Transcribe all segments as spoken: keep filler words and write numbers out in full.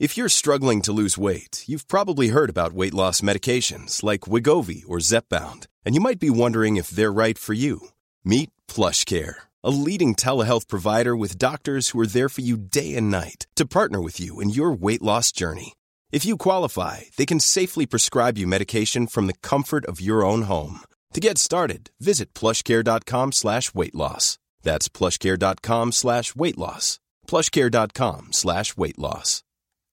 If you're struggling to lose weight, you've probably heard about weight loss medications like Wegovy or Zepbound, and you might be wondering if they're right for you. Meet PlushCare, a leading telehealth provider with doctors who are there for you day and night to partner with you in your weight loss journey. If you qualify, they can safely prescribe you medication from the comfort of your own home. To get started, visit plushcare.com slash weight loss. That's plushcare.com slash weight loss. plushcare.com slash weight loss.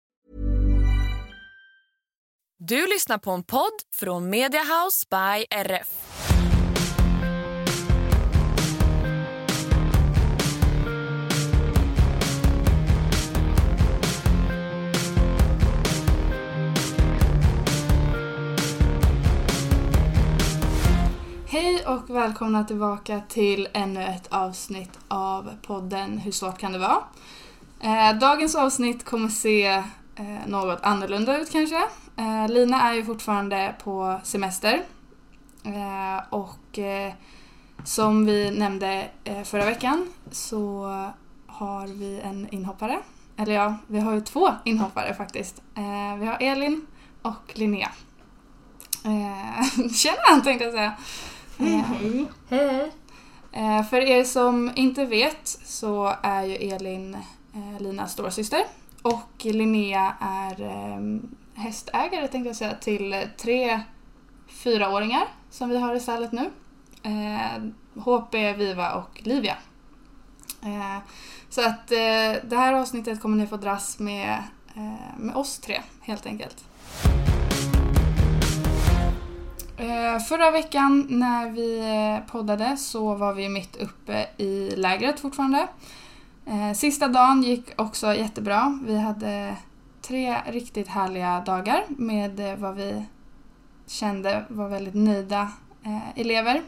Du lyssnar på en podd från Media House by R F. Hej och välkomna tillbaka till ännu ett avsnitt av podden Hur svårt kan det vara? Eh, dagens avsnitt kommer se eh, något annorlunda ut kanske. Eh, Lina är ju fortfarande på semester. Eh, och eh, som vi nämnde eh, förra veckan så har vi en inhoppare. Eller ja, vi har ju två inhoppare faktiskt. Eh, vi har Elin och Linnea. Eh, Tjena, tänkte jag säga. Hej, hej. Hej. Eh, för er som inte vet så är ju Elin eh, Linas storasyster. Och Linnea är eh, hästägare tänkte jag säga till tre fyraåringar som vi har i stallet nu. Eh, H P, Viva och Livia. Eh, så att eh, det här avsnittet kommer ni få dras med, eh, med oss tre helt enkelt. Förra veckan när vi poddade så var vi mitt uppe i lägret fortfarande. Sista dagen gick också jättebra. Vi hade tre riktigt härliga dagar med vad vi kände var väldigt nöjda elever.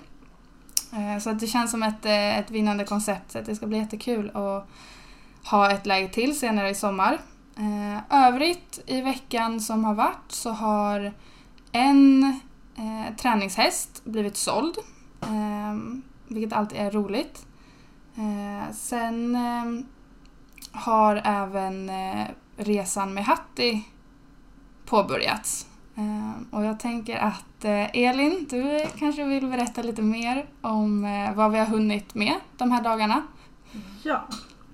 Så att det känns som ett, ett vinnande koncept. Så att det ska bli jättekul att ha ett läger till senare i sommar. Övrigt i veckan som har varit så har en Eh, träningshäst blivit såld, eh, vilket alltid är roligt. Eh, sen eh, har även eh, resan med Hatti påbörjats. Eh, och jag tänker att eh, Elin, du kanske vill berätta lite mer om eh, vad vi har hunnit med de här dagarna. Ja,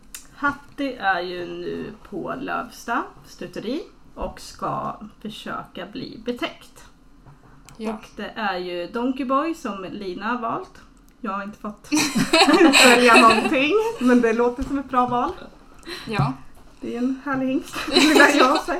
Hatti är ju nu på Lövsta stuteri och ska försöka bli betäckt. Ja. Och det är ju Donkey Boy som Lina har valt. Jag har inte fått välja någonting, men det låter som ett bra val. Ja. Det är en härlig hingst, vill jag säga.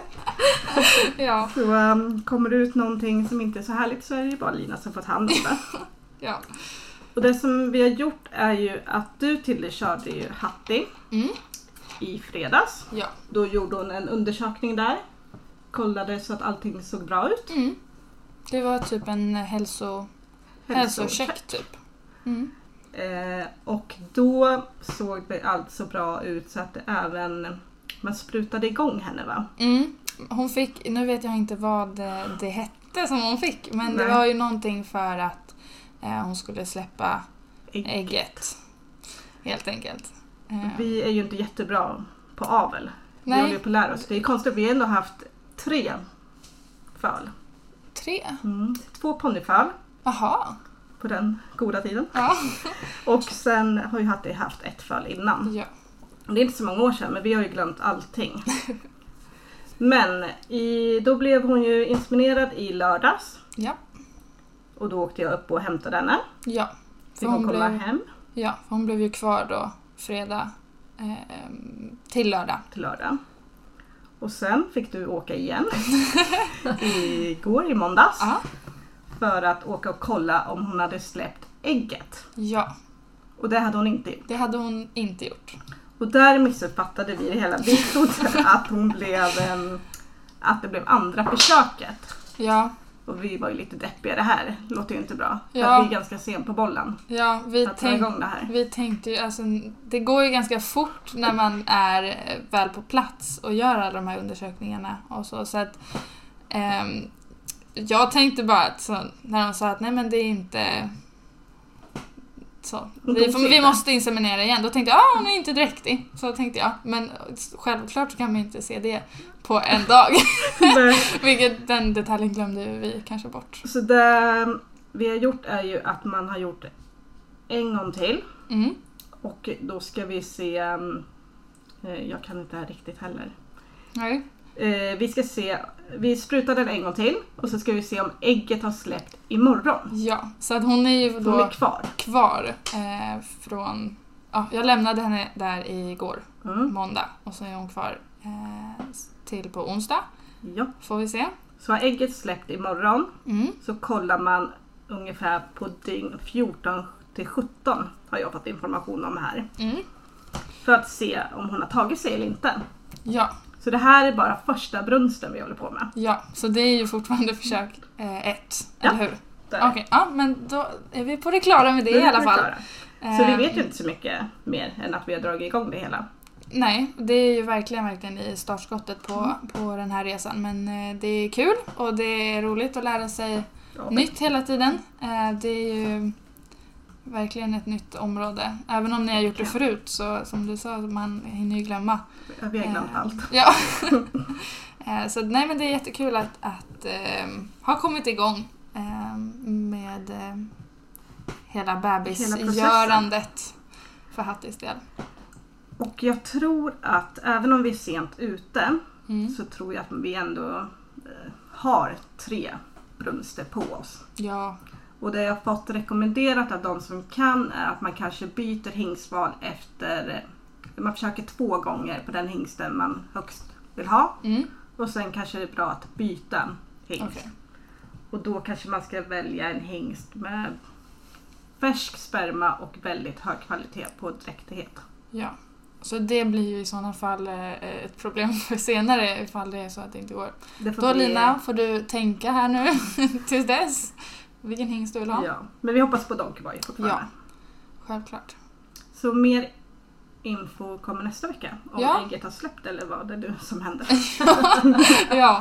Ja. Så um, kommer det ut någonting som inte är så härligt så är det ju bara Lina som fått hand om det. Ja. Och det som vi har gjort är ju att du till körde ju Hatti mm. i fredags. Ja. Då gjorde hon en undersökning där. Kollade så att allting såg bra ut. Mm. Det var typ en hälso, hälsocheck typ. Mm. Eh, och då såg det allt så bra ut så att det även man sprutade igång henne, va? Mm. Hon fick, nu vet jag inte vad det, det hette som hon fick, men Nej. Det var ju någonting för att eh, hon skulle släppa ägget. ägget helt enkelt. Eh. Vi är ju inte jättebra på avel. Nej. Vi håller på att lära oss. Det är konstigt, vi har ändå haft tre föl. Tre? Mm. Två ponnyföl. Aha. På den goda tiden. Ja. Och sen har ju Hatti haft ett föl innan. Ja. Det är inte så många år sedan, men vi har ju glömt allting. Men i, då blev hon ju inseminerad i lördags. Ja. Och då åkte jag upp och hämtade henne. Ja. Fick hon komma blev, hem. Ja, för hon blev ju kvar då fredag eh, till lördag. Till lördag. Och sen fick du åka igen. Igår i måndags. Aha. För att åka och kolla om hon hade släppt ägget. Ja. Och det hade hon inte gjort. Det hade hon inte gjort. Och där missuppfattade vi det hela. Vi trodde att hon blev en, att det blev andra försöket. Ja. Och vi var ju lite deppiga, det här låter ju inte bra. Ja. För att vi är ganska sen på bollen. Ja, vi, att ta tänk, igång det här. vi tänkte ju, alltså det går ju ganska fort när man är väl på plats och gör alla de här undersökningarna och så. Så att ehm, jag tänkte bara att så, när de sa att nej men det är inte så. Vi, får, vi måste inseminera igen. Då tänkte jag, ah, hon är inte dräktig. Så tänkte jag. Men självklart så kan man inte se det på en dag. Vilket den detaljen glömde vi kanske bort. Så det vi har gjort är ju att man har gjort en gång till. Mm. Och då ska vi se, jag kan inte det här riktigt heller. Nej. Vi ska se, vi sprutar den en gång till och så ska vi se om ägget har släppt imorgon. Ja, så att hon är ju då hon är kvar. kvar eh, från, ja, jag lämnade henne där igår, mm. måndag. Och så är hon kvar eh, till på onsdag. Ja. Får vi se. Så har ägget släppt imorgon Mm. så kollar man ungefär på dygn fjorton till sjutton har jag fått information om här. Mm. För att se om hon har tagit sig eller inte. Ja. Så det här är bara första brunsten vi håller på med. Ja, så det är ju fortfarande försök eh, ett, ja, eller hur? Okej, okay, ja, men då är vi på det klara med det i alla fall. Så vi vet ju inte så mycket mer än att vi har dragit igång det hela. Nej, det är ju verkligen, verkligen i startskottet på, mm. på den här resan. Men eh, det är kul och det är roligt att lära sig ja. nytt hela tiden. Eh, det är ju verkligen ett nytt område. Även om ni har gjort det förut så som du sa, man hinner ju glömma. Ja, vi har glömt eh, allt. Ja. eh, så nej, men det är jättekul att, att eh, ha kommit igång eh, med eh, hela bebisgörandet för Hattis del. Och jag tror att även om vi är sent ute mm. så tror jag att vi ändå eh, har tre brunster på oss. Ja. Och det jag har fått rekommenderat av de som kan är att man kanske byter hingstval efter, man försöker två gånger på den hingsten man högst vill ha. Mm. Och sen kanske det är bra att byta hingst. Okay. Och då kanske man ska välja en hingst med färsk sperma och väldigt hög kvalitet på dräktighet. Ja, så det blir ju i sådana fall ett problem för senare ifall det är så att det inte går. Det då bli... Lina, får du tänka här nu tills dess. Vilken hingst du vill ha. Ja, men vi hoppas på Donkeyboy fortfarande. Ja, självklart. Så mer info kommer nästa vecka. Om ja. ägget har släppt eller vad det är du som händer. ja.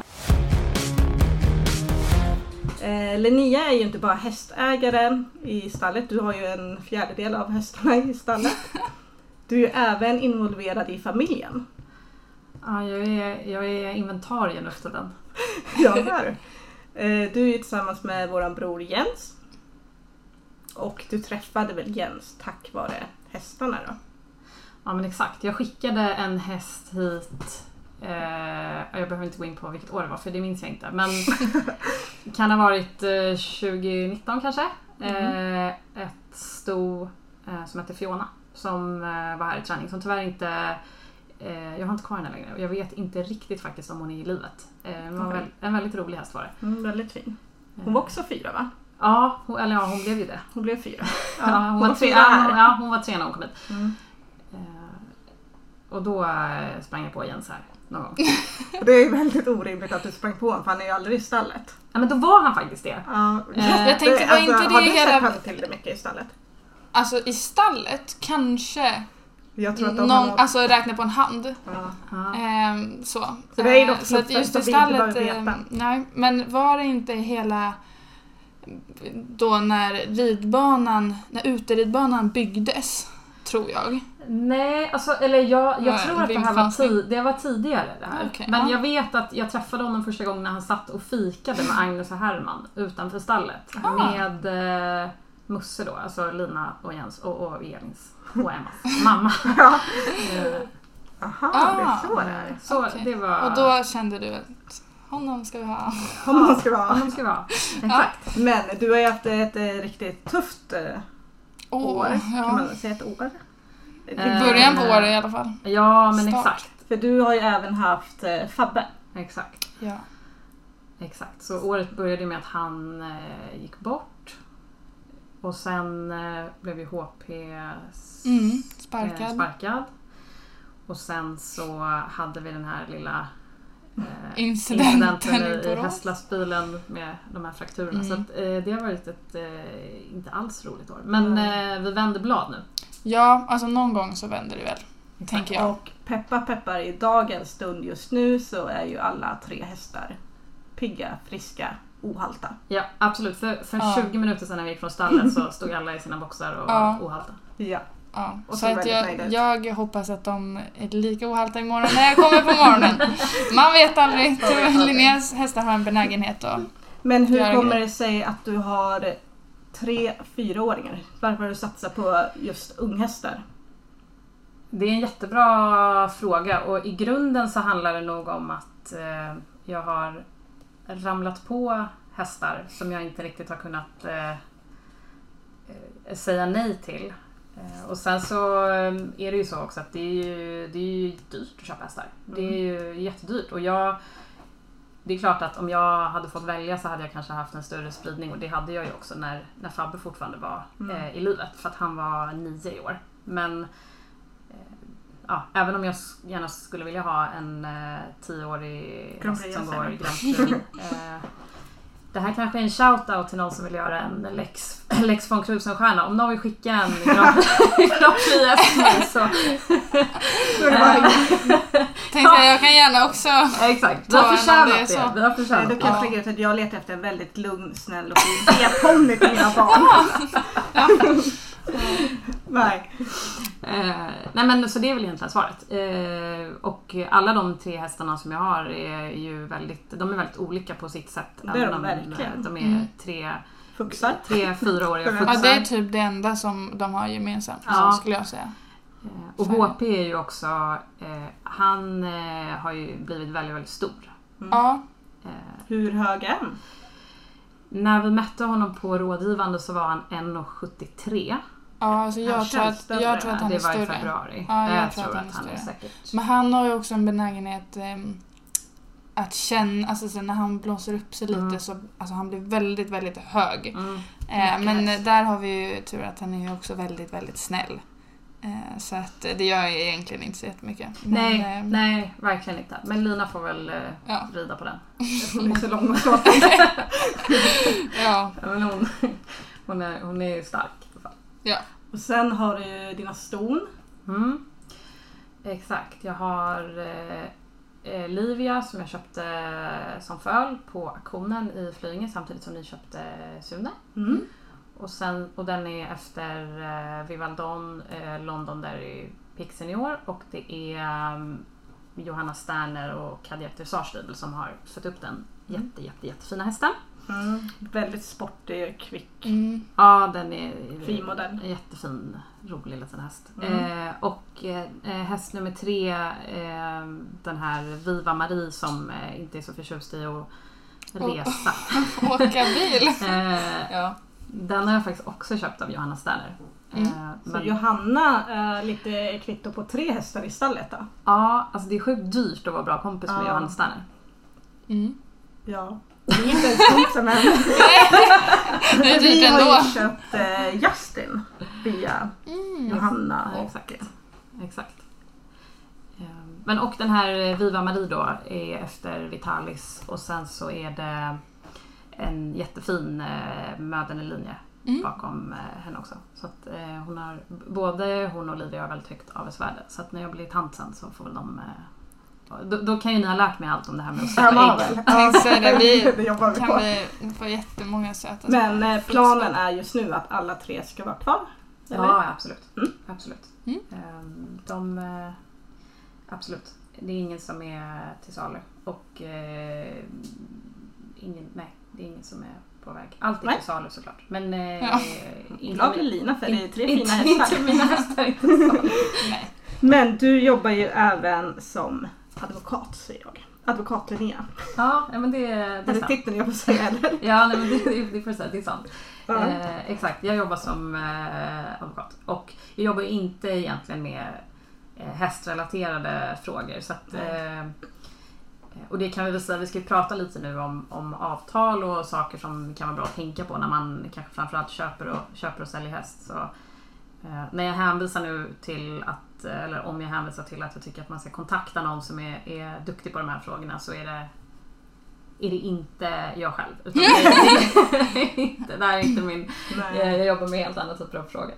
Eh, Linnea är ju inte bara hästägare i stallet. Du har ju en fjärdedel av hästarna i stallet. Du är ju även involverad i familjen. Ja, jag är, jag är inventarien efter den. Ja, det är du. Du är ju tillsammans med våran bror Jens. Och du träffade väl Jens tack vare hästarna då? Ja, men exakt. Jag skickade en häst hit. Eh, jag behöver inte gå in på vilket år det var för det minns jag inte. Men kan ha varit eh, tjugonitton kanske. Mm. Eh, ett sto eh, som heter Fiona. Som eh, var här i träning. Som tyvärr inte... Eh, jag har inte kvar henne längre. Och jag vet inte riktigt faktiskt om hon är i livet. Eh, hon var okay. väl, en väldigt rolig häst var det. Mm, väldigt fin. Hon var också fyra va? Ja, hon, eller ja, hon blev ju det. Hon blev fyra. Ja, ja, hon, hon var, var tre, ja, ja, hon var tre när hon kom hit. Mm. Eh, och då eh, sprang jag på Jens här någon gång. Det är väldigt orimligt att du sprang på honom för han är ju aldrig i stallet. Ja, men då var han faktiskt det. Ja, eh, jag tänkte, var alltså, inte det har du hela... sett honom till det mycket i stallet? Alltså i stallet kanske... Jag tror att Någon, har... alltså räkna på en hand. Ja. Ehm, så. Så det är dock ehm, så att just i stallet, eh, nej, men var det inte hela då när ridbanan, när uteridbanan byggdes, tror jag. Nej, alltså, eller jag, jag tror att det här var, tid, det var tidigare det här. Okay, men ja. jag vet att jag träffade honom första gången när han satt och fikade med Agnes och Herman utanför stallet. Ah. Med eh, Musse då, alltså Lina och Jens och, och Elins och Emmas mamma. Ja. eh, Aha, ah, det är så det är. Så okay. det var... Och då kände du att honom ska vi ha. Honom ska vi ha. Honom ska vi ha. Exakt. Men du har ju haft ett, ett riktigt tufft eh, oh, år. Ja. Kan man säga ett år? I början på året i alla fall. Ja, men Start. exakt. För du har ju även haft eh, Fabbe. Exakt. Ja. Exakt. Så året började med att han eh, gick bort. Och sen eh, blev ju H P mm, sparkad. Eh, sparkad. Och sen så hade vi den här lilla eh, incidenten, incidenten i, i hästlastbilen med de här frakturerna. Mm. Så att, eh, det har varit ett eh, inte alls roligt år. Men eh, vi vänder blad nu. Ja, alltså någon gång så vänder det väl, exakt. Tänker jag. Och peppa peppar i dagens stund just nu så är ju alla tre hästar pigga, friska ohalta. Ja, absolut. För, för Ja. tjugo minuter sedan när vi gick från stallet så stod alla i sina boxar och Ja. ohalta. Ja. Ja, Och så så att väldigt jag, nöjd ut. jag hoppas att de är lika ohalta imorgon när jag kommer på morgonen. Man vet aldrig. Linneas hästar har en benägenhet att... Men hur Göra kommer grejer. det sig att du har tre fyraåringar? Varför har du satsat på just unghästar? Det är en jättebra fråga och i grunden så handlar det nog om att eh, jag har ramlat på hästar som jag inte riktigt har kunnat eh, eh, säga nej till. Eh, och sen så eh, är det ju så också att det är ju, det är ju dyrt att köpa hästar. Det är ju jättedyrt och jag, det är klart att om jag hade fått välja så hade jag kanske haft en större spridning och det hade jag ju också när, när Fabbe fortfarande var Mm. eh, i livet för att han var nio i år. Men ja, även om jag s- gärna skulle vilja ha en eh, tioårig Grand häst Prix, som jag går säger. Grand Prix. eh, det här kanske är en shoutout till någon som vill göra en Lex, Lex von Krusenstjerna. Om någon vill skicka en Grand Grand Prix till mig så... Tänkte jag, jag kan gärna också... Exakt, vi Ta har en om förtjänat det är det. så. Vi har Nej, förtjänat då det. kan jag Ja. lägga ut att jag letar efter en väldigt lugn, snäll och fin B-ponny till mina barn. Nej. Eh, nej men så det är väl egentligen svaret. Eh, och alla de tre hästarna som jag har är ju väldigt, de är väldigt olika på sitt sätt. Det är Även de om, verkligen. eh, De är Mm. tre, Fuxar. tre fyraåriga Ja, Ja, fuxar. det är typ det enda som de har gemensamt, Ja. skulle jag säga. Eh, Och H P är ju också, eh, han eh, har ju blivit väldigt, väldigt stor. Ja, Eh, Hur hög är han? när vi mätte honom på rådgivande så var han en komma sjuttiotre. ja alltså Han jag, tror känns att, större. jag tror att han det är var i större. februari. Ja, jag jag tror tror att att han han är är större. säkert. Men han har ju också en benägenhet ehm, att känna, alltså så när han blåser upp sig lite Mm. så, alltså han blir väldigt, väldigt hög. Mm. Eh, men häst. där har vi ju tur att han är ju också väldigt, väldigt snäll. Eh, så att eh, det gör jag egentligen inte så jättemycket. Men, Nej, eh, nej, verkligen inte. Men Lina får väl eh, Ja. rida på den. Hon är så lång och ståtlig. Ja, Ja, men hon, hon, är, hon är stark i alla fall. ja. Och sen har du dina ston. Mm. Exakt, jag har eh, Livia som jag köpte som föl på auktionen i Flyinge samtidigt som ni köpte Sune. Mm. Och, sen, och den är efter eh, Vivaldon, eh, Londonderry Pix Senior och det är um, Johanna Sterner och Cadillac Dressage Stable som har fått upp den jätte, jätte, jättefina hästen. Mm. Väldigt sportig, kvick. Mm. Ja, den är Fin modell. en jättefin, rolig liten häst. Mm. Eh, och eh, häst nummer tre, eh, den här Viva Marie som eh, inte är så förtjust i att resa. Åka bil. Eh, Ja. den har jag faktiskt också köpt av Johanna Sterner. Mm. Eh, Så men, Johanna är lite kvitto på tre hästar i stallet då? ja, alltså det är sjukt dyrt att vara bra kompis med Ja. Johanna Sterner. Mm. Ja. Vi är inte ens kompisar med henne. Det är Vi dyrt har ändå. ju köpt eh, Justin via Mm. Johanna. Ja, Och, exakt. Exakt. Ehm, Men och den här Viva Marie då är efter Vitalis och sen så är det en jättefin eh, möderne linje Mm. bakom eh, henne också. Så att eh, hon har, både hon och Livia har väldigt högt avelsvärde. Så att när jag blir tant sen så får väl de eh, då, då kan ju ni ha lärt mig allt om det här med att Ja, sätta man har ägg. väl. Jag tänkte säga det, vi det jobbar vi kan på. vi få jättemånga söta Men eh, planen är just nu att alla tre ska vara kvar. Eller? Ja, absolut. Mm. absolut. Mm. Ehm, de, eh, absolut. Det är ingen som är till salu. Och eh, ingen, nej, det är ingen som är på väg. Allt är Nej. till salu såklart. Men eh, Ja. inte, Glad för Lina för det är tre inte, fina hästar. inte mina hästar är till salu. Nej. Men du jobbar ju även som advokat, säger jag. Advokat Linnea. Ja, men det, det Är är det sant. titeln jag får säga eller? Ja, nej, men det, det, det, är sant, det är sant. Ja. Eh, exakt, jag jobbar som eh, advokat. Och jag jobbar ju inte egentligen med eh, hästrelaterade frågor. Så att, eh, och det kan vi väl säga, vi ska ju prata lite nu om, om avtal och saker som kan vara bra att tänka på när man kanske framförallt köper och, köper och säljer häst. Så, eh, när jag hänvisar nu till att, eller om jag hänvisar till att jag tycker att man ska kontakta någon som är, är duktig på de här frågorna så är det är det inte jag själv. Utan det, är, det, är inte, det här är inte min... Nej. Jag, jag jobbar med helt andra typer av frågor.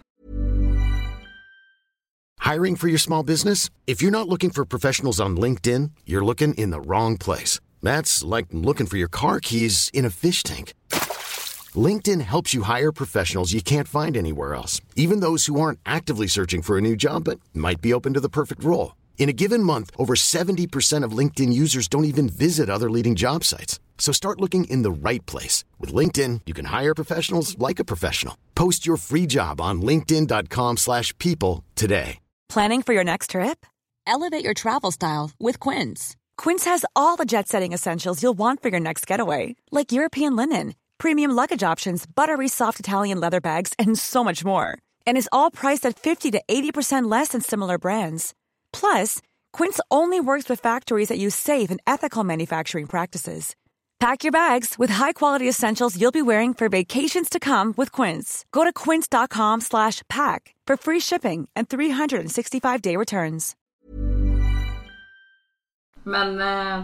Hiring for your small business? If you're not looking for professionals on LinkedIn, you're looking in the wrong place. That's like looking for your car keys in a fish tank. LinkedIn helps you hire professionals you can't find anywhere else, even those who aren't actively searching for a new job but might be open to the perfect role. In a given month, over seventy percent of LinkedIn users don't even visit other leading job sites. So start looking in the right place. With LinkedIn, you can hire professionals like a professional. Post your free job on linkedin dot com slash people today. Planning for your next trip? Elevate your travel style with Quince. Quince has all the jet-setting essentials you'll want for your next getaway, like European linen, premium luggage options, buttery soft Italian leather bags, and so much more. And is all priced at fifty to eighty percent less than similar brands. Plus, Quince only works with factories that use safe and ethical manufacturing practices. Pack your bags with high-quality essentials you'll be wearing for vacations to come with Quince. Go to quince dot com slash pack for free shipping and three sixty-five day returns. Men eh,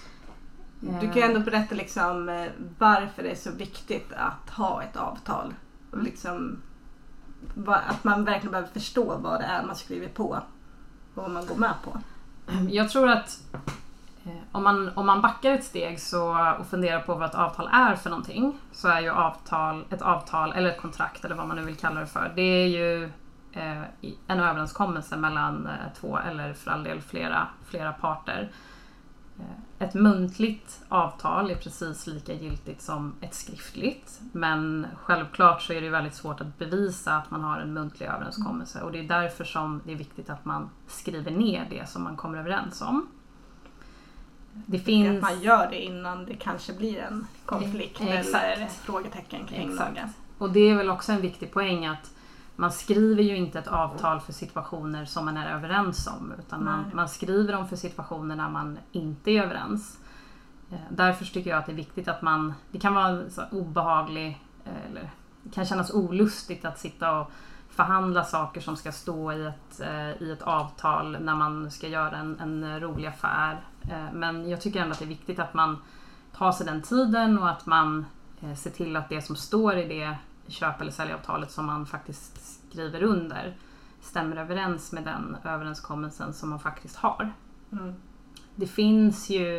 du kan ju ändå berätta liksom eh, varför det är så viktigt att ha ett avtal. Och liksom va, att man verkligen behöver förstå vad det är man skriver på och vad man går med på. Jag tror att eh, om, man, om man backar ett steg så, och funderar på vad ett avtal är för någonting, så är ju avtal, ett avtal eller ett kontrakt eller vad man nu vill kalla det för. Det är ju eh, en överenskommelse mellan eh, två eller för all del flera, flera parter. Ett muntligt avtal är precis lika giltigt som ett skriftligt, men självklart så är det väldigt svårt att bevisa att man har en muntlig överenskommelse, och det är därför som det är viktigt att man skriver ner det som man kommer överens om. Det finns... Att man gör det innan det kanske blir en konflikt Exakt. eller frågetecken kring Exakt. något. Och det är väl också en viktig poäng att man skriver ju inte ett avtal för situationer som man är överens om, utan man, man skriver dem för situationer när man inte är överens. Därför tycker jag att det är viktigt att man, det kan vara så obehaglig, eller det kan kännas olustigt att sitta och förhandla saker som ska stå i ett, i ett avtal när man ska göra en, en rolig affär. Men jag tycker ändå att det är viktigt att man tar sig den tiden och att man ser till att det som står i det köp- eller säljavtalet som man faktiskt skriver under stämmer överens med den överenskommelsen som man faktiskt har. Mm. Det finns ju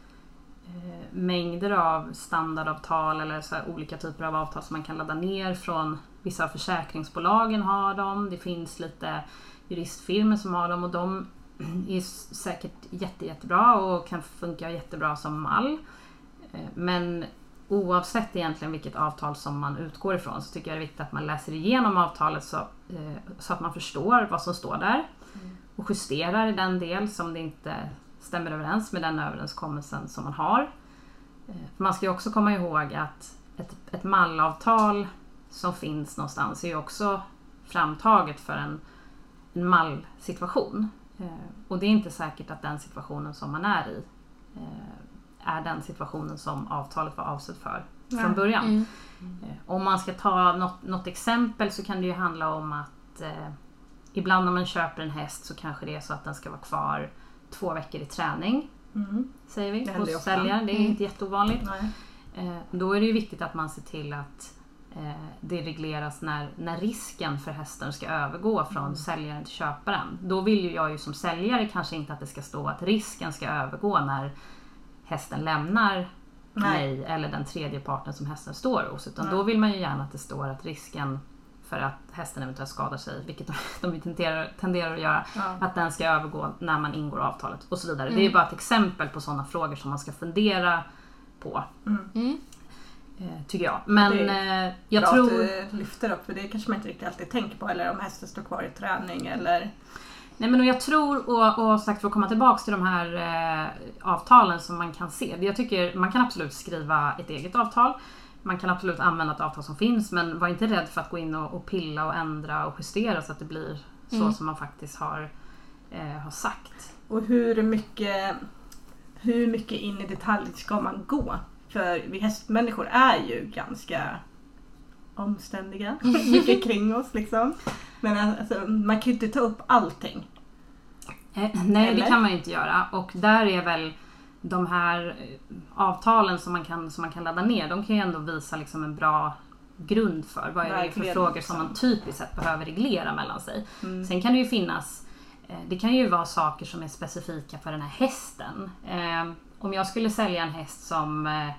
eh, mängder av standardavtal eller så här olika typer av avtal som man kan ladda ner från. Vissa av försäkringsbolagen har dem. Det finns lite juristfirmor som har dem, och de är säkert jätte, jättebra och kan funka jättebra som mall. Eh, men oavsett egentligen vilket avtal som man utgår ifrån, så tycker jag det är viktigt att man läser igenom avtalet så, eh, så att man förstår vad som står där mm. och justerar i den del som det inte stämmer överens med den överenskommelsen som man har. Eh, för man ska ju också komma ihåg att ett, ett mallavtal som finns någonstans är ju också framtaget för en, en mallsituation. Eh, och det är inte säkert att den situationen som man är i eh, är den situationen som avtalet var avsett för från ja. början. Mm. Mm. Om man ska ta något, något exempel, så kan det ju handla om att eh, ibland när man köper en häst så kanske det är så att den ska vara kvar två veckor i träning. Mm. Säger vi. Hos säljaren. Det är mm. inte jätteovanligt. Eh, då är det ju viktigt att man ser till att eh, det regleras när, när risken för hästen ska övergå från mm. säljaren till köparen. Då vill ju jag ju som säljare kanske inte att det ska stå att risken ska övergå när hästen lämnar Nej. mig eller den tredje parten som hästen står hos. Utan Nej. då vill man ju gärna att det står att risken för att hästen eventuellt skadar sig, vilket de, de tenderar, tenderar att göra, ja. att den ska övergå när man ingår avtalet och så vidare. Mm. Det är bara ett exempel på sådana frågor som man ska fundera på. Mm. Mm. Eh, tycker jag. Men det är eh, jag bra tror... att du lyfter upp, för det kanske man inte riktigt alltid tänker på, eller om hästen står kvar i träning eller... Nej, men jag tror, och, och sagt för att komma tillbaka till de här eh, avtalen som man kan se. Jag tycker man kan absolut skriva ett eget avtal. Man kan absolut använda ett avtal som finns, men var inte rädd för att gå in och, och pilla och ändra och justera så att det blir så mm. som man faktiskt har, eh, har sagt. Och hur mycket, hur mycket in i detalj ska man gå? För vi hästmänniskor är ju ganska omständiga, mycket kring oss liksom. Men alltså, man kan ju inte ta upp allting. Eh, nej, Eller? det kan man ju inte göra. Och där är väl de här avtalen som man kan, som man kan ladda ner, de kan ju ändå visa liksom en bra grund för vad är det för frågor liksom. som man typiskt sett behöver reglera mellan sig. Mm. Sen kan det ju finnas, det kan ju vara saker som är specifika för den här hästen. om jag skulle sälja en häst som eh,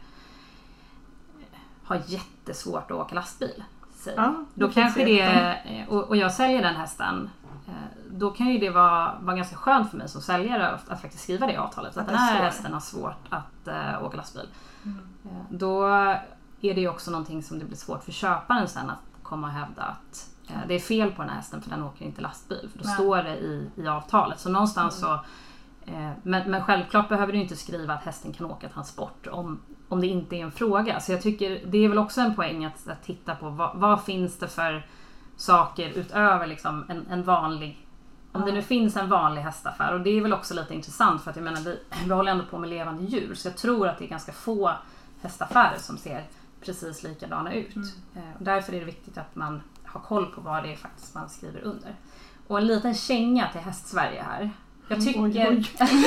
har jättesvårt att åka lastbil, säg, ja, då kanske det, och, och jag säljer den hästen, då kan ju det vara, vara ganska skönt för mig som säljare att, att faktiskt skriva det i avtalet. Att, att den här hästen har svårt att uh, åka lastbil. Mm. Uh, då är det ju också någonting som det blir svårt för köparen sen att komma och hävda att uh, det är fel på den här hästen för den åker inte lastbil. För då Nej. står det i, i avtalet. Så någonstans mm. så uh, men, men självklart behöver du inte skriva att hästen kan åka transport om, om det inte är en fråga. Så jag tycker det är väl också en poäng att, att titta på vad, vad finns det för saker utöver liksom en, en vanlig, om det nu finns en vanlig hästaffär, och det är väl också lite intressant för att jag menar vi, vi håller ändå på med levande djur, så jag tror att det är ganska få hästaffärer som ser precis likadana ut. Mm. Eh, och därför är det viktigt att man har koll på vad det är faktiskt man skriver under. Och en liten känga till Hästsverige här. Jag tycker oj, oj.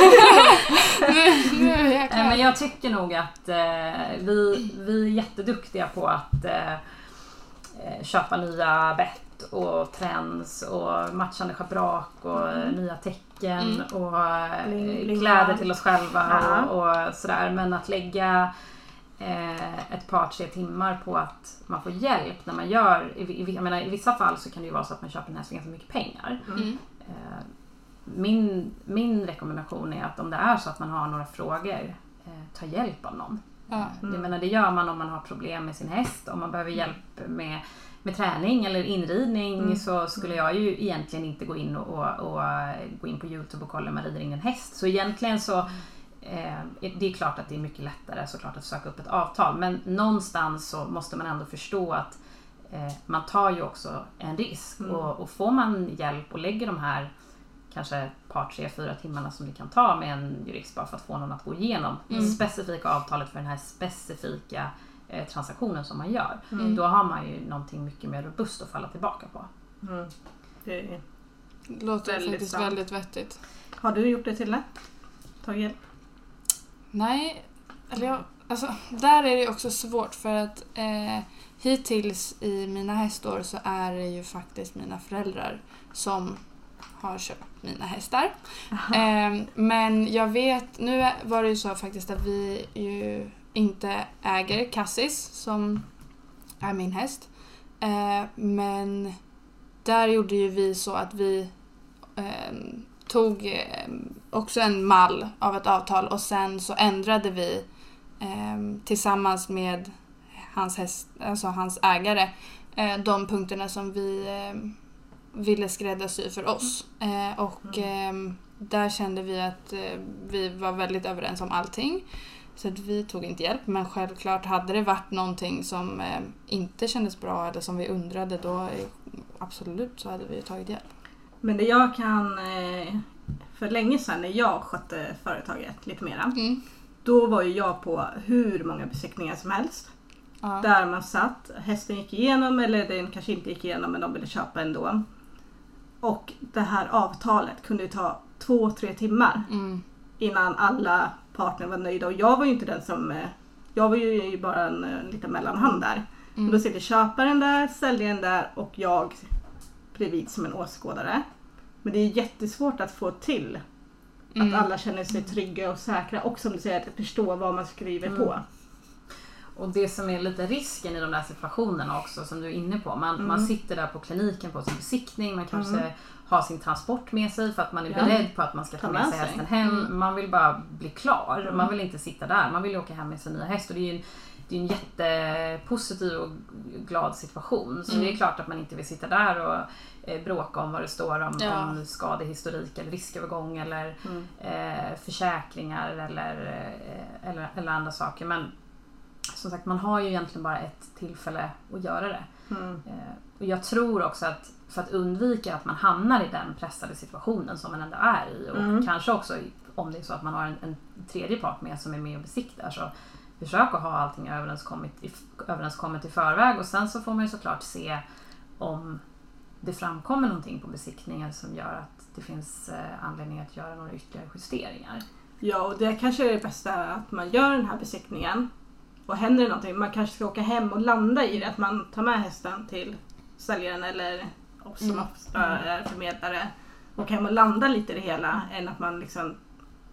nu, nu är jag men jag tycker nog att eh, vi, vi är jätteduktiga på att eh, köpa nya bett och trends och matchande schabrak och mm. nya tecken mm. och bling, bling, kläder till oss själva och, och sådär. Men att lägga eh, ett par tre timmar på att man får hjälp när man gör, i, jag menar, i vissa fall så kan det ju vara så att man köper den här för ganska mycket pengar. Mm. Eh, min, min rekommendation är att om det är så att man har några frågor, eh, ta hjälp av någon. Mm. Jag menar, det gör man om man har problem med sin häst, om man behöver hjälp med med träning eller inridning mm. så skulle jag ju egentligen inte gå in och, och, och gå in på YouTube och kolla om man rider in en häst. Så egentligen så eh, det är klart att det är mycket lättare såklart att söka upp ett avtal, men någonstans så måste man ändå förstå att eh, man tar ju också en risk mm. och, och får man hjälp och lägger de här kanske ett par, tre, fyra timmarna som det kan ta med en jurist bara för att få någon att gå igenom mm. specifika avtalet för den här specifika transaktionen som man gör. Mm. Då har man ju någonting mycket mer robust att falla tillbaka på. Mm. Det låter väldigt faktiskt sant. Väldigt vettigt. Har du gjort det till det? Tagit hjälp? Nej, eller jag, alltså, där är det också svårt för att eh, hittills i mina hästår så är det ju faktiskt mina föräldrar som har köpt mina hästar. Eh, men jag vet, nu var det ju så faktiskt att vi ju inte äger Cassis som är min häst. Eh, men där gjorde ju vi så att vi eh, tog eh, också en mall av ett avtal och sen så ändrade vi eh, tillsammans med hans häst, alltså hans ägare, eh, de punkterna som vi eh, ville skräddarsy för oss. Eh, och eh, där kände vi att eh, vi var väldigt överens om allting. Så att vi tog inte hjälp, men självklart hade det varit någonting som eh, inte kändes bra eller som vi undrade, då eh, absolut så hade vi tagit hjälp. Men det jag kan, eh, för länge sedan när jag skötte företaget lite mera, mm. då var ju jag på hur många besiktningar som helst. Ja. Där man satt, hästen gick igenom eller den kanske inte gick igenom men de ville köpa ändå. Och det här avtalet kunde ju ta två, tre timmar mm. innan alla partner var nöjda. Och jag var ju inte den som, jag var ju bara en, en liten mellanhand där. Mm. Då sitter köparen där, säljaren där och jag bredvid som en åskådare. Men det är jättesvårt att få till mm. att alla känner sig trygga och säkra och som du säger att förstå vad man skriver mm. på. Och det som är lite risken i de där situationerna också som du är inne på. Man, mm. man sitter där på kliniken på sin besiktning. Man kanske mm. har sin transport med sig för att man är ja. beredd på att man ska ta med sig hästen hem. Mm. Man vill bara bli klar. Mm. Man vill inte sitta där. Man vill åka hem med sin nya häst. Och det är ju en, det är en jättepositiv och glad situation. Så mm. det är klart att man inte vill sitta där och eh, bråka om vad det står om, ja. om skadehistorik eller riskövergång eller mm. eh, försäkringar eller, eh, eller, eller andra saker. Men som sagt, man har ju egentligen bara ett tillfälle att göra det. Mm. Eh, och jag tror också att för att undvika att man hamnar i den pressade situationen som man ändå är i och mm. kanske också om det är så att man har en, en tredje part med som är med och besiktar, så försök att ha allting överenskommet i, överenskommet i förväg och sen så får man ju såklart se om det framkommer någonting på besiktningen som gör att det finns eh, anledning att göra några ytterligare justeringar. Ja, och det kanske är det bästa att man gör den här besiktningen. Och händer det någonting, man kanske ska åka hem och landa i det. Att man tar med hästen till säljaren eller oss som mm. ofta är förmedlare. Och hem och landa lite i det hela. Än att man liksom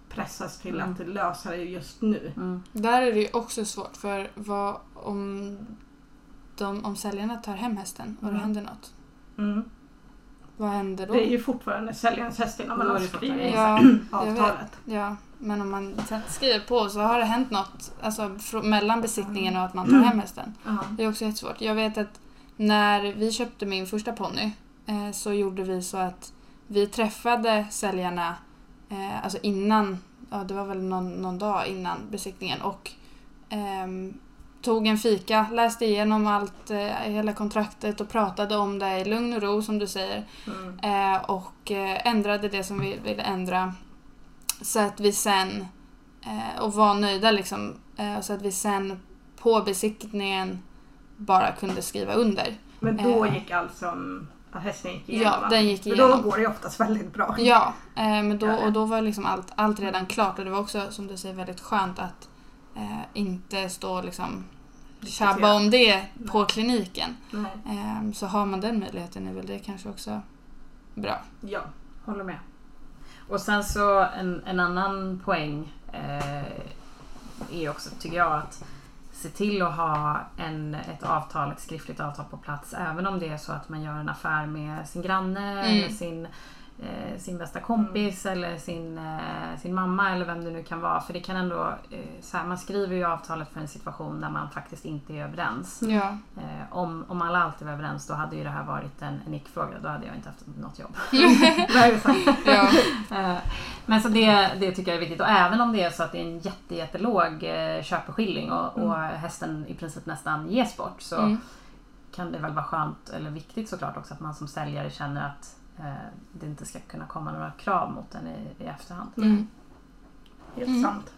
pressas till Mm. att lösa det just nu. Mm. Där är det ju också svårt för vad om, de, om säljarna tar hem hästen och Mm. det händer något. Mm. Vad händer då? Det är ju fortfarande säljarens häst innan man Då har är det skrivit Ja, avtalet. Ja, men om man sen skriver på så har det hänt något alltså, fr- mellan besiktningen och att man tar hem hästen. Ja. Det är också jättesvårt. Jag vet att när vi köpte min första ponny eh, så gjorde vi så att vi träffade säljarna eh, alltså innan, ja det var väl någon, någon dag innan besiktningen och ehm, tog en fika, läste igenom allt, eh, hela kontraktet och pratade om det i lugn och ro som du säger. Mm. Eh, och eh, ändrade det som vi ville ändra så att vi sen eh, och var nöjda liksom eh, så att vi sen på besiktningen bara kunde skriva under. Men då Eh. gick alltså att hästen gick igenom? Ja, den gick För igenom. då går det oftast väldigt bra. Ja, eh, men då, Ja, ja. och då var liksom allt, allt redan klart och det var också som du säger väldigt skönt att eh, inte stå liksom tjabba om det på Nej. kliniken. Nej. Eh, så har man den möjligheten är väl det kanske också bra. Ja. Håller med. Och sen så en, en annan poäng eh, är också, tycker jag, att se till att ha en, ett avtal, ett skriftligt avtal på plats. Även om det är så att man gör en affär med sin granne Mm. eller sin, eh, sin bästa kompis eller sin, eh, sin mamma eller vem det nu kan vara. För det kan ändå, eh, så här, man skriver ju avtalet för en situation där man faktiskt inte är överens. Ja. Eh, om, om alla alltid var överens, då hade ju det här varit en, en ick-fråga. Då hade jag inte haft något jobb. Ja. Eh, Men så det, det tycker jag är viktigt. Och även om det är så att det är en jätte, jättelåg eh, köpeskilling och, och hästen i princip nästan ges bort, så Mm. kan det väl vara skönt, eller viktigt såklart också, att man som säljare känner att eh, det inte ska kunna komma några krav mot den i, i efterhand. Mm. Helt Mm. sant.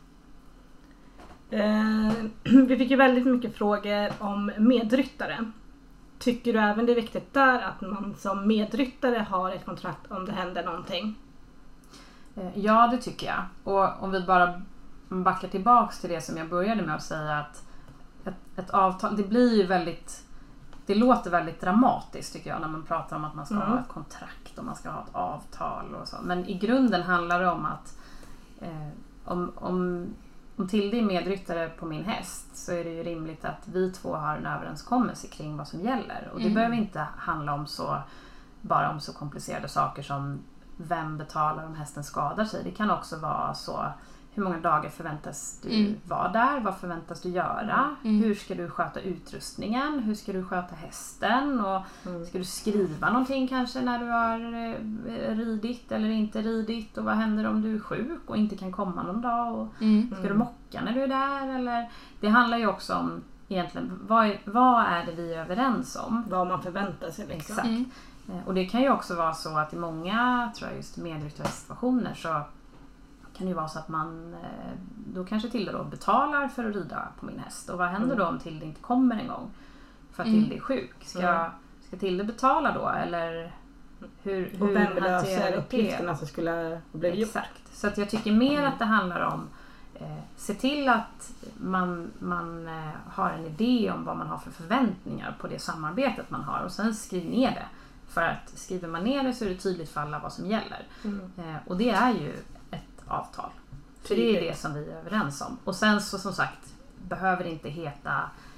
Eh, vi fick ju väldigt mycket frågor om medryttare. Tycker du även det är viktigt där att man som medryttare har ett kontrakt om det händer någonting? Eh, Ja, det tycker jag. Och om vi bara backar tillbaks till det som jag började med att säga, att ett, ett avtal, det blir ju väldigt, det låter väldigt dramatiskt tycker jag när man pratar om att man ska Mm. ha ett kontrakt och man ska ha ett avtal och så. Men i grunden handlar det om att eh, om, om, om Tilde är medryttare på min häst, så är det ju rimligt att vi två har en överenskommelse kring vad som gäller. Och det Mm. behöver inte handla om så, bara om så komplicerade saker som vem betalar om hästen skadar sig. Det kan också vara så, hur många dagar förväntas du Mm. vara där? Vad förväntas du göra? Mm. Hur ska du sköta utrustningen? Hur ska du sköta hästen? Och Mm. ska du skriva någonting kanske när du har eh, ridit eller inte ridit? Och vad händer om du är sjuk och inte kan komma någon dag? Och Mm. ska du mocka när du är där? Eller? Det handlar ju också om egentligen, vad är, vad är det vi är överens om? Vad man förväntar sig. Liksom. Exakt. Mm. Eh, Och det kan ju också vara så att i många, tror jag, just medryttarsituationer så kan det ju vara så att man eh, då kanske Tilde då betalar för att rida på min häst. Och vad händer då om Tilde inte kommer en gång för att Mm. Tilde är sjuk? Ska, Mm. ska Tilde betala då? Eller hur, hur Och vem hanterar löser vi uppgifterna som skulle ha blivit gjort? Exakt. Så att jag tycker mer Mm. att det handlar om eh, se till att man, man eh, har en idé om vad man har för förväntningar på det samarbetet man har. Och sen skriv ner det. För att skriver man ner det så är det tydligt för alla vad som gäller. Mm. Eh, och det är ju ett avtal. För det är det som vi är överens om. Och sen så som sagt behöver det inte heta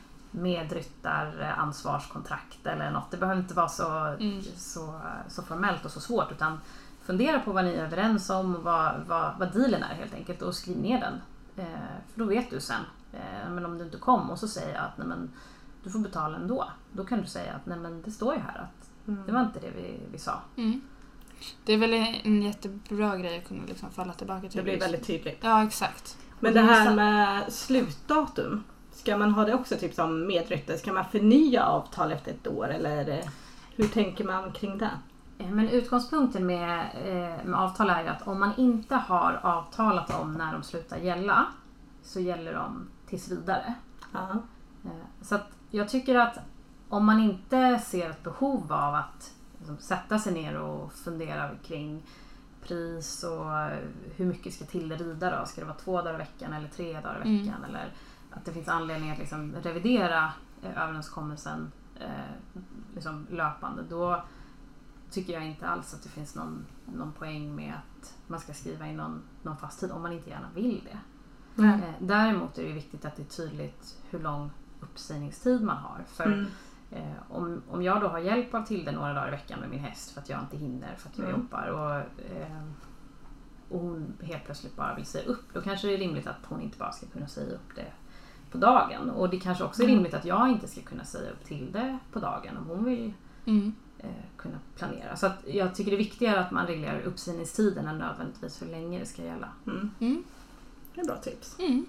medryttaransvarskontrakt eller något. Det behöver inte vara så, Mm. så, så formellt och så svårt, utan fundera på vad ni är överens om och vad, vad, vad dealen är helt enkelt, och skriv ner den. Eh, för då vet du sen. Eh, men om du inte kom och så säger jag att nej, men, du får betala ändå. Då kan du säga att nej, men, det står ju här att det var inte det vi, vi sa. Mm. Det är väl en jättebra grej att kunna liksom falla tillbaka till. Det blir väldigt tydligt. Ja, exakt. Men Och det det är här så- med slutdatum, ska man ha det också typ som medryttare? Ska man förnya avtal efter ett år eller eh, hur tänker man kring det? Eh, Men utgångspunkten med, eh, med avtal är ju att om man inte har avtalat om när de slutar gälla, så gäller de tills vidare. Ja. Eh, Så att jag tycker att om man inte ser ett behov av att liksom, sätta sig ner och fundera kring pris och eh, hur mycket ska till rida då? Ska det vara två dagar i veckan eller tre dagar i veckan? Mm. Eller att det finns anledning att liksom revidera eh, överenskommelsen eh, liksom löpande. Då tycker jag inte alls att det finns någon, någon poäng med att man ska skriva in någon, någon fast tid om man inte gärna vill det. Mm. Eh, däremot är det viktigt att det är tydligt hur lång uppsägningstid man har. För mm. eh, om, om jag då har hjälp av Tilde några dagar i veckan med min häst för att jag inte hinner, för att jag mm. jobbar och, eh, och hon helt plötsligt bara vill säga upp, då kanske det är rimligt att hon inte bara ska kunna säga upp det på dagen. Och det kanske också är rimligt att jag inte ska kunna säga upp Tilde på dagen om hon vill mm. eh, kunna planera. Så att jag tycker det är viktigare att man reglerar uppsägningstiden än nödvändigtvis hur länge det ska gälla. Mm. Mm. Det är bra tips. Mm.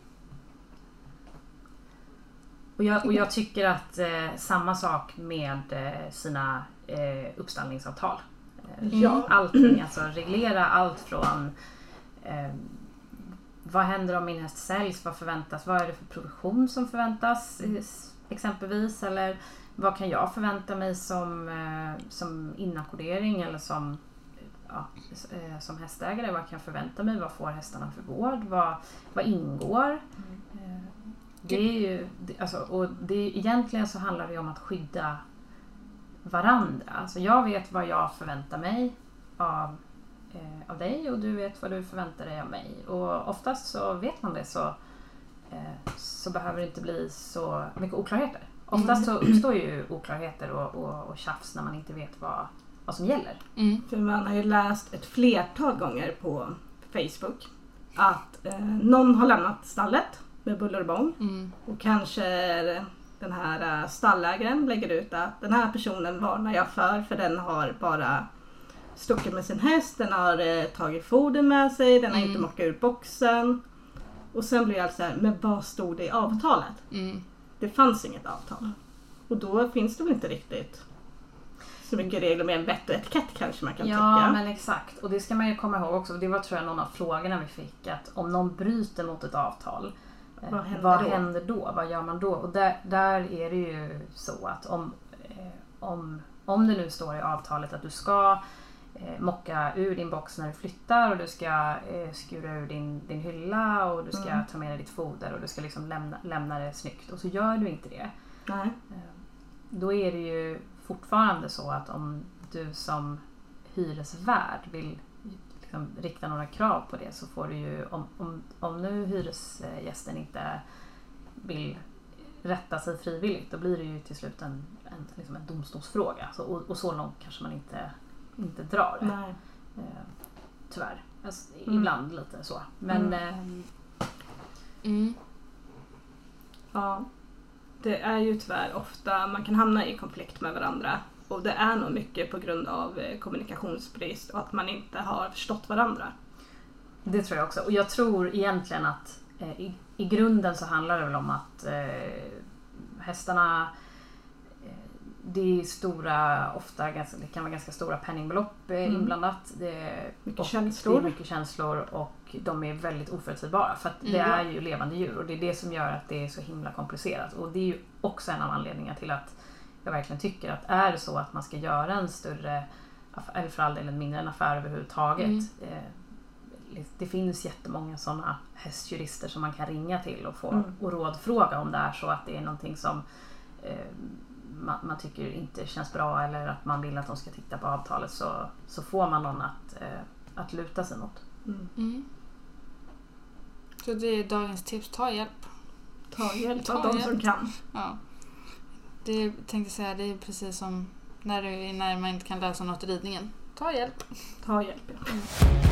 Och, jag, och jag tycker att eh, samma sak med eh, sina eh, uppställningsavtal. Eh, ja. Allting, alltså reglera allt från eh, vad händer om min häst säljs, vad förväntas, vad är det för produktion som förväntas exempelvis, eller vad kan jag förvänta mig som, eh, som inackordering eller som Ja, som hästägare, vad kan jag förvänta mig, vad får hästarna för vård, vad, vad ingår. Mm. Det är ju, alltså, och det är, egentligen så handlar det om att skydda varandra. Alltså jag vet vad jag förväntar mig av, eh, av dig och du vet vad du förväntar dig av mig. Och oftast så vet man det så, eh, så behöver det inte bli så mycket oklarheter. Oftast så uppstår ju oklarheter och, och, och tjafs när man inte vet vad vad som gäller. Mm. För man har ju läst ett flertal gånger på Facebook att eh, någon har lämnat stallet med buller och bång. Mm. Och kanske den här stallägaren lägger ut att den här personen varnar jag för, för den har bara stuckit med sin häst, den har eh, tagit foder med sig, den har mm. inte mockat ur boxen. Och sen blir jag så här, men vad stod det i avtalet? Mm. Det fanns inget avtal. Och då finns det väl inte riktigt så mycket regler med en vett och etikett kanske man kan ja, tycka. Ja, men exakt. Och det ska man ju komma ihåg också. Det var tror jag någon av frågorna vi fick. Att om någon bryter mot ett avtal, vad händer, vad då? händer då? Vad gör man då? Och där, där är det ju så att om, eh, om, om det nu står i avtalet att du ska eh, mocka ur din box när du flyttar och du ska eh, skura ur din, din hylla och du ska mm. ta med dig ditt foder och du ska liksom lämna, lämna det snyggt. Och så gör du inte det. Nej. Eh, då är det ju fortfarande så att om du som hyresvärd vill liksom rikta några krav på det så får du ju, om, om, om nu hyresgästen inte vill rätta sig frivilligt, då blir det ju till slut en, en, liksom en domstolsfråga. Så, och, och så långt kanske man inte, inte drar det. Nej. Eh, tyvärr. Alltså, mm. Ibland lite så. Men... Mm. Eh, mm. Ja. Det är ju tyvärr ofta man kan hamna i konflikt med varandra. Och det är nog mycket på grund av kommunikationsbrist och att man inte har förstått varandra. Det tror jag också. Och jag tror egentligen att eh, i, i grunden så handlar det väl om att eh, hästarna, eh, det är stora, ofta ganska, det kan vara ganska stora penningbelopp eh, mm. inblandat. Det är mycket känslor. Det är mycket känslor och de är väldigt oförutsägbara. För att det mm. är ju levande djur och det är det som gör att det är så himla komplicerat. Och det är ju också en av anledningarna till att jag verkligen tycker att är det så att man ska göra en större, eller för all del en mindre affär överhuvudtaget. Mm. Eh, det finns jättemånga sådana hästjurister som man kan ringa till och få mm. och rådfråga om det är så att det är någonting som eh, man, man tycker inte känns bra eller att man vill att de ska titta på avtalet, så, så får man någon att, eh, att luta sig mot. Mm. Mm. Så det är dagens tips, ta hjälp. Ta hjälp av de som kan. Ja. Det tänkte säga, det är precis som när, du, när man inte kan läsa något i ridningen. Ta hjälp. Ta hjälp, ja. Mm.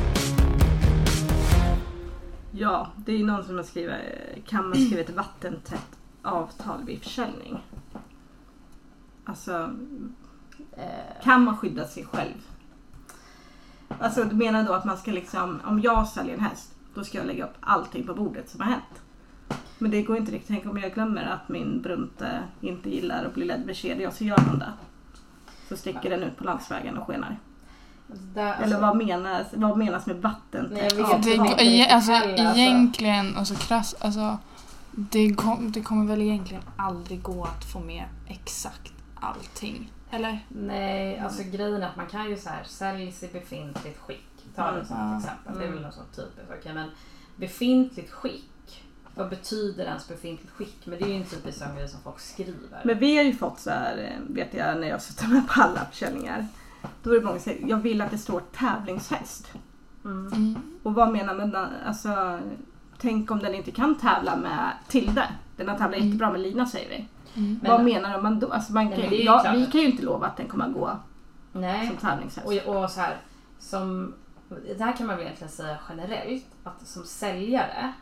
Ja, det är någon som har skrivit, kan man skriva ett vattentätt avtal vid försäljning? Alltså, kan man skydda sig själv? Alltså, du menar då att man ska liksom, om jag säljer en häst, då ska jag lägga upp allting på bordet som har hänt. Men det går inte riktigt. Tänk om jag glömmer att min brunte inte gillar att bli ledd med kedja, så gör man det. Så sticker den ut på landsvägen och skenar. Där, alltså, eller vad menas, vad menas med vatten? Nej, ja, det, e- alltså, egentligen, alltså, krass, alltså, det, kom, det kommer väl egentligen aldrig gå att få med exakt allting. Eller? Nej, alltså mm. grejen är att man kan ju så här säljs i befintligt skick. Ta det som mm. ett exempel. Det är väl något sånt typiskt. Okay, men befintligt skick, vad betyder ens befintligt skick? Men det är ju en typisk sån grej som folk skriver. Men vi har ju fått så här, vet jag när jag suttit med på alla försäljningar, då är det många som säger, jag vill att det står tävlingshäst. Mm. Mm. Och vad menar man då? Alltså, tänk om den inte kan tävla med Tilde. Den har tävlat Mm. jättebra med Lina, säger vi. Mm. Vad Men- menar man då? Alltså man Nej, kan, men det är ju ja, klart. vi kan ju inte lova att den kommer att gå Nej. som tävlingshäst. Och, och så här, som, det här kan man väl egentligen säga generellt, att som säljare,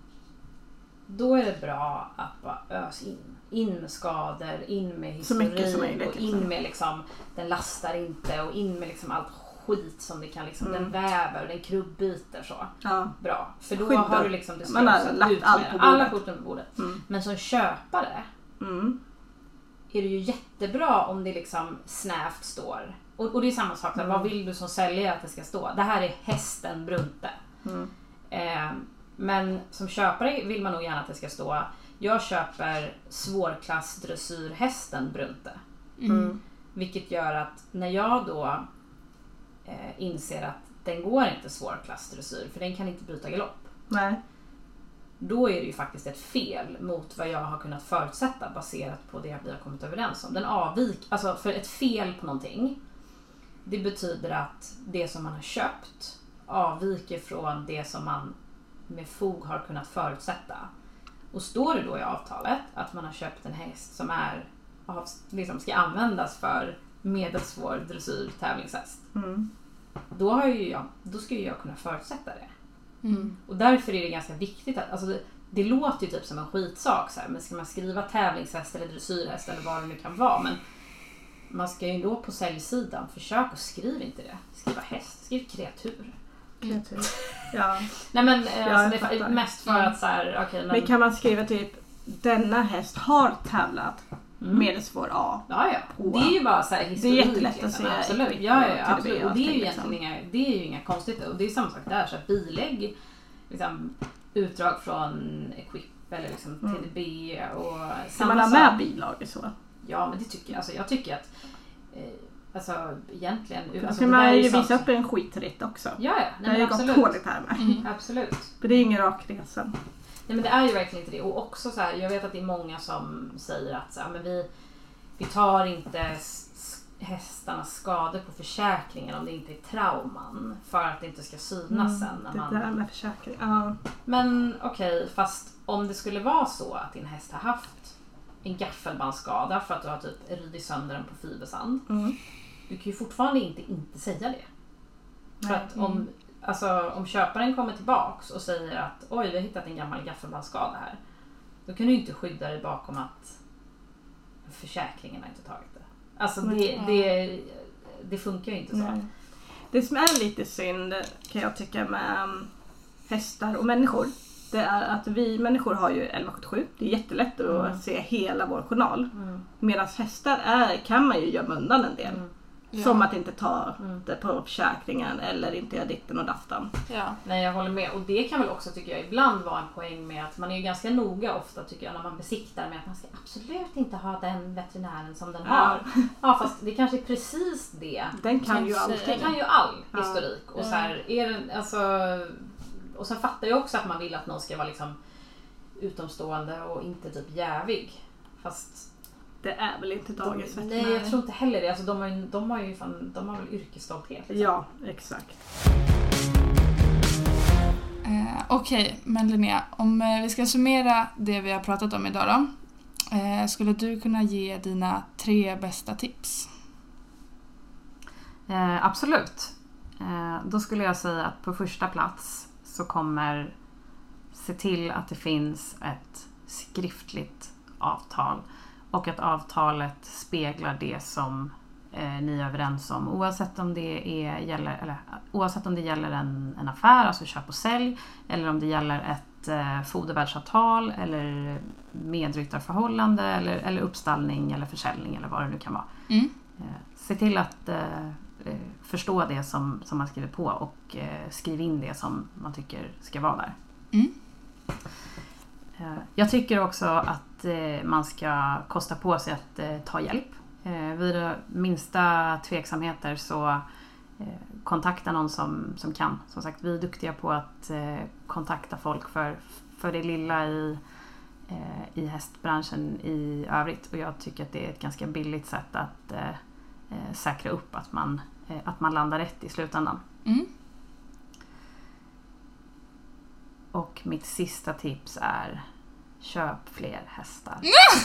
då är det bra att bara ös in. In med skador, in med Så mycket som historik möjligt, och liksom. in med liksom, den lastar inte och in med liksom allt skit som det kan, liksom, Mm. den väver och den krubbiter så. Ja. Bra, för då Skydda. har du liksom, det ska Man har också lagt ut med allt på alla bordet. korten på bordet. Mm. Men som köpare Mm. är det ju jättebra om det liksom snävt står. Och, och det är samma sak, mm. vad vill du som säljare att det ska stå? Det här är hästen Brunte. Mm. Eh, men som köpare vill man nog gärna att det ska stå, jag köper svårklass dressyrhästen Brunte. Mm. Vilket gör att när jag då eh, inser att den går inte svårklass dressyr, för den kan inte byta galopp. Nej. Då är det ju faktiskt ett fel mot vad jag har kunnat förutsätta baserat på det vi har kommit överens om. Den avvik, alltså för ett fel på någonting, det betyder att det som man har köpt avviker från det som man med fog har kunnat förutsätta. Och står det då i avtalet att man har köpt en häst som är, liksom ska användas för medelsvår dressyr tävlingshäst, Mm. då, har ju jag, då ska ju jag kunna förutsätta det. Mm. Och därför är det ganska viktigt att, alltså det, det låter ju typ som en skitsak så här, men ska man skriva tävlingshäst eller dressyrhäst eller vad det nu kan vara, men man ska ju då på säljsidan försöka att skriva inte det. Skriva häst, skriv kreatur. Kreatur. Ja. Nej men jag alltså, det är fattar. mest för att så här, okej, men, Men kan man skriva typ, denna häst har tävlat Mm. medelsvår A. ja, ja. på- Det är ju bara så här historik. Det är jättelätt att liksom. se Absolut. equip Ja, och ja, ja, T D B absolut. och Och det är ju allting, egentligen inga, det är ju inga konstigt. Och det är samma sak där, så att bilägg, liksom, utdrag från Equip eller liksom Mm. T D B och Kan samma man ha sak. med bilagor så? Ja, men det tycker jag. Alltså, jag tycker att eh, alltså egentligen... Då Alltså, kan det där man är ju sånt visa som- upp en skitritt också. Ja, ja. Det har Nej, ju men gått absolut. dåligt här med. Mm. Absolut. För det är ju ingen rak resa. Nej, men det är ju verkligen inte det. Och också så här, jag vet att det är många som säger att så här, men vi, vi tar inte s- s- hästarnas skador på försäkringen om det inte är trauman. För att det inte ska synas sen. När Mm, det man... där med försäkring. Ja. Men okej, fast om det skulle vara så att din häst har haft en gaffelbandsskada för att du har typ ridit sönder den på fibersand. Mm. Du kan ju fortfarande inte inte säga det. För Nej. att om, alltså, om köparen kommer tillbaks och säger att oj, vi har hittat en gammal gaffelbandsskada här. Då kan du ju inte skydda dig bakom att försäkringen har inte tagit det. Alltså det, Nej. det, det funkar ju inte så. Nej. Det som är lite synd kan jag tycka med um, hästar och människor. Det är att vi människor har ju elva sjuttiosju. Det är jättelätt att Mm. se hela vår journal. Mm. Medan hästar är, kan man ju gömma undan en del. Mm. Ja. Som att inte ta Mm. det på försäkringen eller inte göra ditten och daftan. Ja. Nej, jag håller med. Och det kan väl också, tycker jag, ibland vara en poäng med att man är ju ganska noga ofta, tycker jag, när man besiktar med att man ska absolut inte ha den veterinären som den Ja. har. Ja, fast det kanske är precis det. Den kan ju Kanske. allting. Den kan ju all Ja. historik. Och, Ja. så här, är den, alltså, och sen fattar jag också att man vill att någon ska vara liksom utomstående och inte typ jävig. Fast Det är väl inte dagens nej, veterinär. jag tror inte heller det. Alltså, de, har ju, de, har ju fan, de har väl yrkesstolthet. Liksom. Ja, exakt. Eh, Okej, men Linnea, om eh, vi ska summera det vi har pratat om idag då. Eh, skulle du kunna ge dina tre bästa tips? Eh, absolut. Eh, då skulle jag säga att på första plats så kommer se till att det finns ett skriftligt avtal och att avtalet speglar det som eh, ni är överens om, oavsett om det är, gäller, eller, oavsett om det gäller en, en affär, alltså köp och sälj, eller om det gäller ett eh, fodervärdsavtal eller medryttarförhållande eller, eller uppstallning eller försäljning eller vad det nu kan vara. Mm. Eh, se till att eh, eh, förstå det som, som man skriver på och eh, skriv in det som man tycker ska vara där. Mm. Eh, jag tycker också att eh, man ska kosta på sig att eh, ta hjälp. Eh, vid minsta tveksamheter så eh, kontakta någon som, som kan. Som sagt, vi är duktiga på att eh, kontakta folk för, för det lilla i, eh, i hästbranschen i övrigt. Och jag tycker att det är ett ganska billigt sätt att eh, eh, säkra upp att man, eh, att man landar rätt i slutändan. Mm. Och mitt sista tips är köp fler hästar.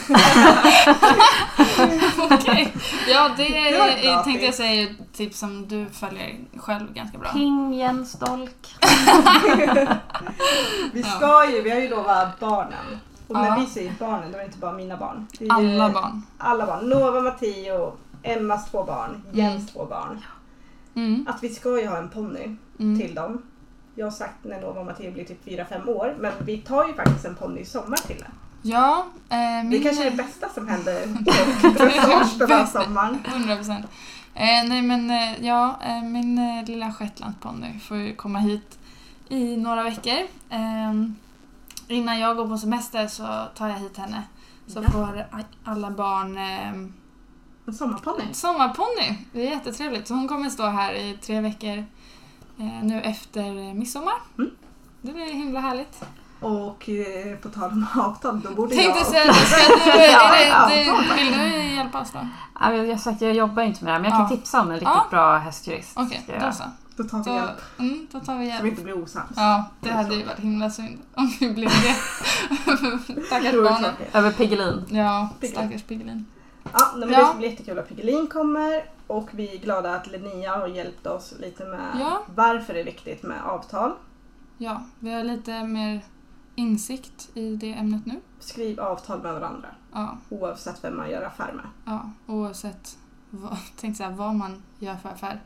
Okej. Ja, det, Det var ett bra tänkte jag tips. säga är ett tips som du följer själv ganska bra. King Jens Dolk. Vi ska ju, vi har ju lovat barnen. Och när Ja. vi säger barnen, då är det inte bara mina barn. Det är ju Alla barn. Alla barn. Nova, Matteo, Emmas två barn, Jens två barn. Mm. Att vi ska ju ha en ponny Mm. till dem. Jag har sagt när Nova och Matteo blir typ fyra fem år. Men vi tar ju faktiskt en ponny i sommar till det. Ja, eh, min... Det kanske är det bästa som händer på den här sommaren. hundra procent. Eh, nej men eh, ja, eh, min eh, lilla shetlandsponny får ju komma hit i några veckor. Eh, innan jag går på semester så tar jag hit henne. Så Ja. får alla barn eh, En sommarponny. sommarponny. Det är jättetrevligt. Så hon kommer stå här i tre veckor eh, nu efter midsommar. Mm. Det blir himla härligt. Och eh, på tal om avtal, då borde Tänkte jag... säga det. Ska du, Ja, är det, ja, det, vill du hjälpa oss då? Ja, Jag har sagt jag jobbar inte med det här, men jag kan Ja. tipsa om en riktigt Ja. bra hästjurist. Okej, Ska jag- då så. Då tar vi Då, hjälp. mm, då tar vi Så hjälp. vi inte blir osams. Ja, det hade ju varit himla synd om vi blev det. Stackars Då är det barnen. tråkigt. Över Piggelin. Ja, Piggelin. stackars Piggelin. Ja, nej, men Ja. det ska bli jättekul att Piggelin kommer. Och vi är glada att Linnea har hjälpt oss lite med Ja. varför det är viktigt med avtal. Ja, vi har lite mer insikt i det ämnet nu. Skriv avtal med varandra. Ja, Oavsett vem man gör affär med. ja oavsett vad, tänkte säga, vad man gör för affär.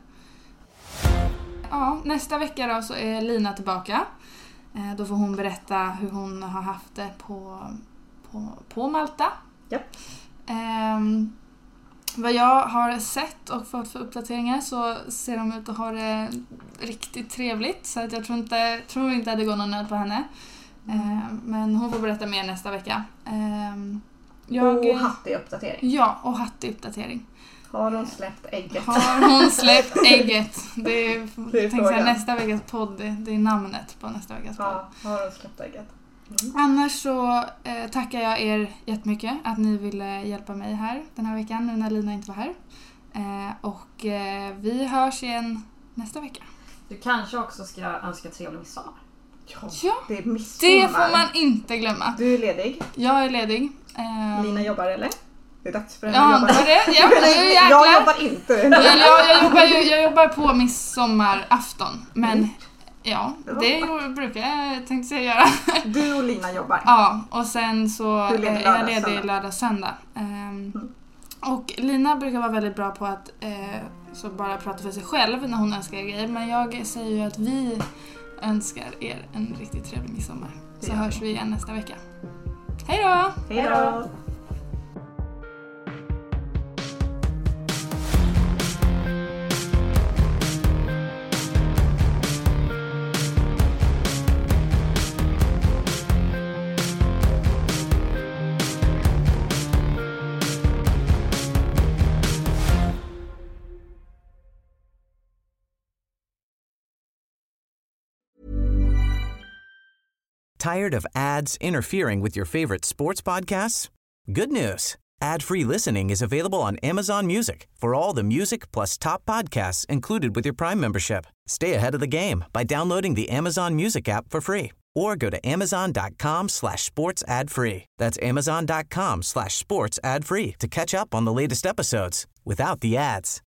Ja, nästa vecka då så är Lina tillbaka. Eh, då får hon berätta hur hon har haft det på, på, på Malta. Japp. Ehm, vad jag har sett och fått för uppdateringar så ser de ut att ha det riktigt trevligt. Så att jag tror inte, tror inte att det går någon nöd på henne. Ehm, men hon får berätta mer nästa vecka. Ehm, jag, Och hattig uppdatering. Ja, och hattig uppdatering. Har hon släppt ägget? Har hon släppt ägget? Det är, Det är tänk så här, frågan. nästa veckas podd, det, det är namnet på nästa veckas podd. Ja, har hon släppt ägget? Mm. Annars så eh, tackar jag er jättemycket att ni ville hjälpa mig här den här veckan nu när Lina inte var här. Eh, och eh, vi hörs igen nästa vecka. Du kanske också ska önska trevlig midsommar. Ja, Ja, det är midsommar. det får man inte glömma. Du är ledig. Jag är ledig. Eh, Lina jobbar eller? Det är dags för henne Jag att jobba. antar det. Ja, nu jag jäklar. jobbar inte. Eller jag, jag, jobbar ju, jag jobbar på midsommarafton. Men Mm. ja, Det var det bra. brukar jag tänkte säga göra. Du och Lina jobbar. Ja, och sen så Du är ledig är jag lördag, ledig söndag. lördag söndag. Um, och Lina brukar vara väldigt bra på att eh, så bara prata för sig själv när hon önskar grejer. Men jag säger ju att vi önskar er en riktigt trevlig midsommar. Så Ja. hörs vi igen nästa vecka. Hej då! Hej då! Tired of ads interfering with your favorite sports podcasts? Good news. Ad-free listening is available on Amazon Music for all the music plus top podcasts included with your Prime membership. Stay ahead of the game by downloading the Amazon Music app for free or go to amazon.com slash sports ad free. That's amazon.com slash sports ad free to catch up on the latest episodes without the ads.